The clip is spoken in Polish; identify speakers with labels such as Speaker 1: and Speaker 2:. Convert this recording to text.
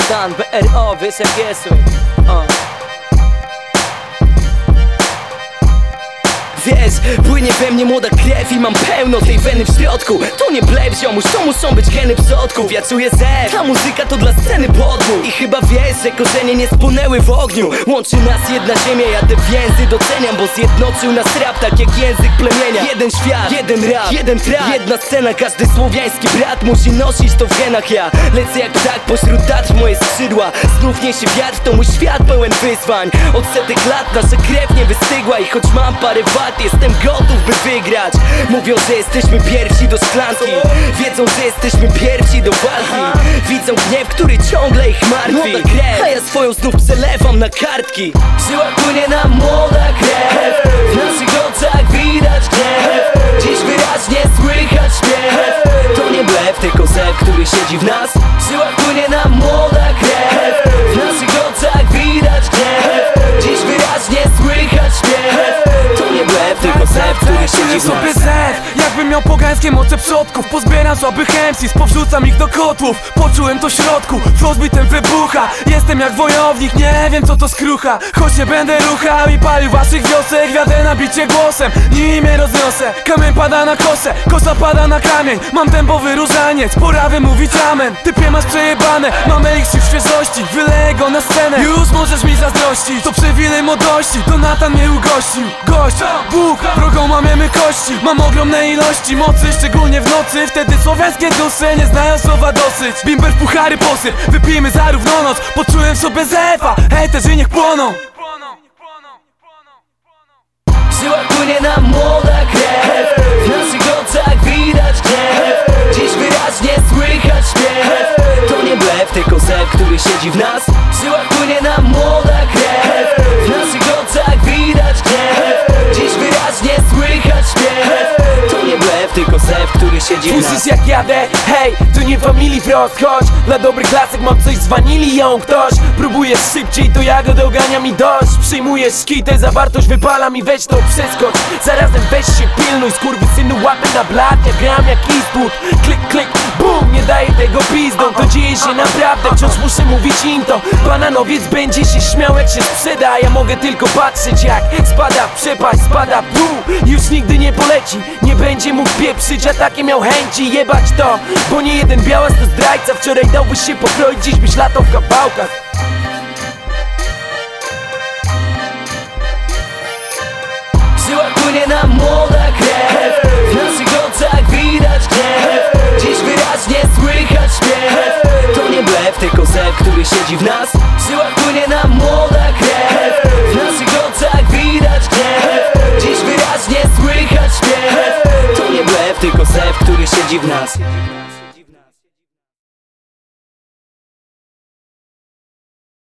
Speaker 1: Stan, BRO, wiesz jak jest. Wiesz, płynie we mnie młoda krew i mam pełno tej weny w środku. To nie blef, ziomuś, to muszą być geny przodków. Ja czuję zew, ta muzyka to dla sceny podmuch. I chyba wiesz, że korzenie nie spłonęły w ogniu. Łączy nas jedna ziemia, ja te więzy doceniam, bo zjednoczył nas rap tak jak język plemienia. Jeden świat, jeden rap, jeden trap, jedna scena. Każdy słowiański brat musi nosić to w genach. Ja lecę jak ptak pośród tatr w moje skrzydła. Znów niesie wiatr, to mój świat pełen wyzwań. Od setek lat nasza krew nie wystygła. I choć mam parę wad, jestem gotów by wygrać. Mówią, że jesteśmy pierwsi do szklanki, wiedzą, że jesteśmy pierwsi do walki. Widzą gniew, który ciągle ich martwi, a ja swoją znów przelewam na kartki. Siła płynie nam młoda krew, w naszych oczach widać gniew. Dziś wyraźnie słychać śpiew. To nie blef, tylko zew, który siedzi w nas. Siła płynie nam młoda krew, w naszych oczach widać gniew. Dziś wyraźnie słychać śpiew. To nie blef, tylko zew, który siedzi w nas.
Speaker 2: Sobie zew, jakbym miał pogańskie moce przodków. Pozbieram słabych MCs, powrzucam ich do kotłów. Poczułem to w środku, rozbitem wybucha. Jestem jak wojownik, nie wiem co to skrucha. Choć nie będę ruchał i palił waszych wiosek. Wiadę na bicie głosem, nim je rozniosę. Kamień pada na kosę, kosa pada na kamień. Mam dębowy różaniec, pora wymówić amen. Typie masz przejebane, mamy ich w świeżości. Wyleję go na scenę, już możesz mi zazdrościć. To przywilej młodości, to Natan mnie ugościł. Gość, Bóg, drogą mamiemy kości. Mam ogromne ilości mocy, szczególnie w nocy. Wtedy słowiańskie dusze nie znają słowa dosyć. Bimber w puchary posyp, wypijmy zarówno noc. Poczułem w sobie zefa, hejterzy niech płoną.
Speaker 1: Siła płynie nam młoda krew, w naszych oczach widać gniew. Dziś wyraźnie słychać śpiew. To nie blef, tylko zew, który siedzi w nas. Siła płynie nam młoda krew, w naszych oczach widać gniew. Dziś wyraźnie słychać śpiew. To nie blef, tylko zew, który siedzi w nas.
Speaker 2: Słyszysz jak jadę? Hej, tu nie familii wprost. Chodź, dla dobrych lasek mam coś z wanilii, ją ktoś. Próbujesz szybciej, to ja go dogania mi dość. Przyjmujesz skitę, zawartość wypala mi, weź to przeskocz. Zarazem weź się pilnuj, skurwysynu łapy na blat. Ja gram jak Eastwood, klik, klik, bum. Nie daję tego pizdą, to dzieje się naprawdę. Wciąż muszę mówić im to. Bananowiec będzie się śmiał jak się sprzeda, a ja mogę tylko patrzeć jak spada w przepaść, spada w dół. Już nigdy nie poleci, nie będzie mógł pieprzyć, a takie miał chęci jebać to. Bo nie jeden białas to zdrajca. Wczoraj dałbyś się pokroić, dziś byś latał w kawałkach.
Speaker 1: Siła płynie nam młoda krew, w naszych oczach widać gniew. Dziś wyraźnie słychać śpiew. To nie blef, tylko zew, który siedzi w nas. Siła płynie nam młoda krew, w naszych oczach widać gniew. Dziś wyraźnie słychać śpiew. To nie blef, tylko zew, który siedzi w nas.